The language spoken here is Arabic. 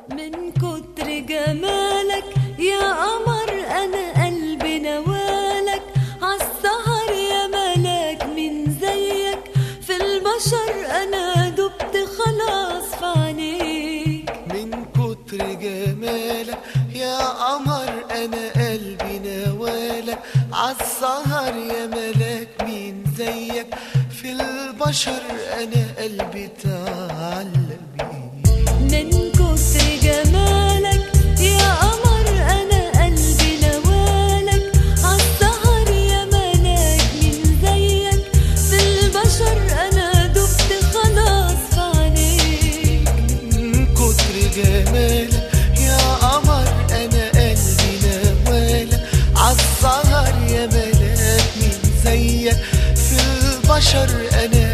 من كتر جمالك يا قمر انا قلبي نوالك، عالسهر يا ملاك من زيك، في البشر انا دبت خلاص في عينيك. من كتر جمالك يا قمر انا قلبي نوالك، عالسهر يا ملاك من زيك، في البشر انا قلبي تعلق بيك. من كتر جمالك يا قمر انا قلبي نوالك، عالسهر يا ملاك من زيك، في البشر انا دبت خلاص في عينيك. من كتر جمالك يا قمر انا قلبي نوالك، عالسهر يا ملاك من زيك، في البشر انا